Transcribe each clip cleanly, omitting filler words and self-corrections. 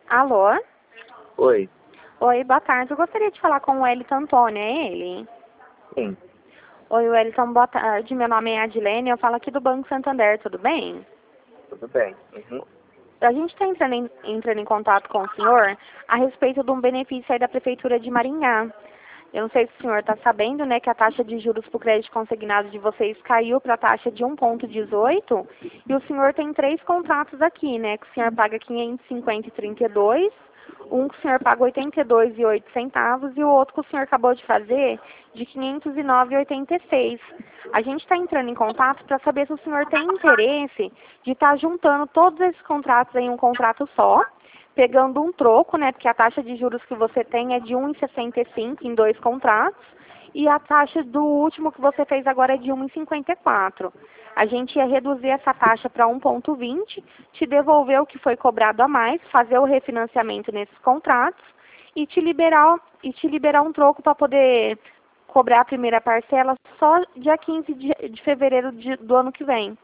Alô? Oi. Oi, boa tarde. Eu gostaria de falar com o Wellington Antônio, é ele? Sim, Oi, Wellington, boa tarde. Meu nome é Adilene, eu falo aqui do Banco Santander, tudo bem? tudo bem. Uhum. A gente está entrando em contato com o senhor a respeito de um benefício aí da Prefeitura de Maringá. Eu não sei se o senhor está sabendo, né, que a taxa de juros para o crédito consignado de vocês caiu para a taxa de 1,18 e o senhor tem 3 contratos aqui, né, que o senhor paga 550,32, um que o senhor paga 82,08 centavos e o outro que o senhor acabou de fazer de 509,86. A gente está entrando em contato para saber se o senhor tem interesse de estar juntando todos esses contratos em um contrato só, pegando um troco, né, porque a taxa de juros que você tem é de 1,65 em 2 contratos, e a taxa do último que você fez agora é de 1,54. A gente ia reduzir essa taxa para 1,20, te devolver o que foi cobrado a mais, fazer o refinanciamento nesses contratos e te liberar um troco para poder cobrar a primeira parcela só dia 15 de fevereiro do ano que vem.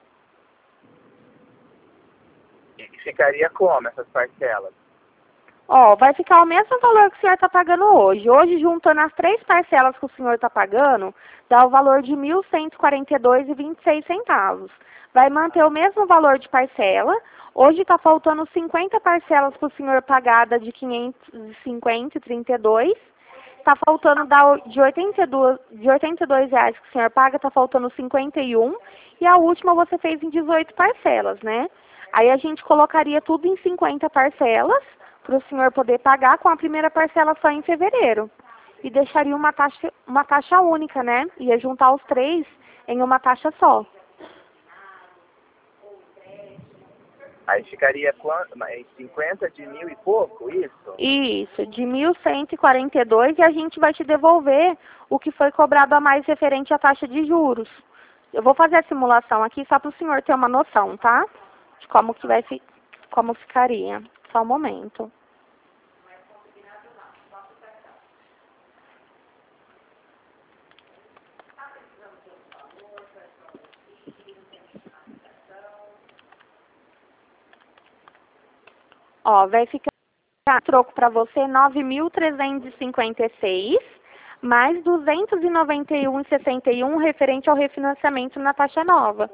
E ficaria como essas parcelas? Ó, vai ficar o mesmo valor que o senhor está pagando hoje. Hoje, juntando as 3 parcelas que o senhor está pagando, dá o valor de R$ 1.142,26 centavos. Vai manter o mesmo valor de parcela. Hoje está faltando 50 parcelas para o senhor pagada de R$ 550,32. Está faltando de R$ 82 reais que o senhor paga, está faltando 51. E a última você fez em 18 parcelas, né? Aí a gente colocaria tudo em 50 parcelas para o senhor poder pagar com a primeira parcela só em fevereiro. E deixaria uma taxa única, né? Ia juntar os 3 em uma taxa só. Aí ficaria em 50 de mil e pouco, isso? Isso, de 1.142 e a gente vai te devolver o que foi cobrado a mais referente à taxa de juros. Eu vou fazer a simulação aqui só para o senhor ter uma noção, tá? De como ficaria. Só um momento. Ó, vai ficar troco para você 9.356 mais 291,61 referente ao refinanciamento na taxa nova.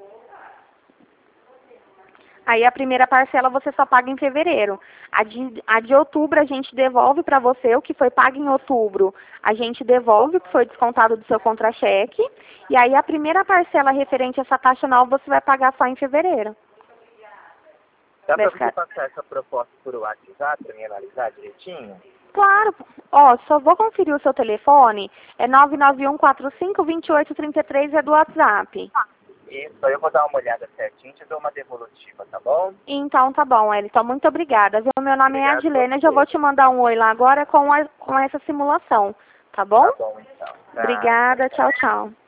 Aí a primeira parcela você só paga em fevereiro. A de outubro a gente devolve para você o que foi pago em outubro. A gente devolve o que foi descontado do seu contra-cheque. E aí a primeira parcela referente a essa taxa nova você vai pagar só em fevereiro. Dá para você passar essa proposta por WhatsApp para mim analisar direitinho? Claro. Ó, só vou conferir o seu telefone. É 991452833, é do WhatsApp. Isso, aí eu vou dar uma olhada certinho e te dou uma devolutiva, tá bom? Então, tá bom, Wellington. Muito obrigada. Viu? Meu nome é Obrigado Adilene. Eu você. já vou te mandar um oi lá agora com essa simulação. Tá bom? Tá bom, então. Tá, Obrigada. tchau. Tchau, tchau.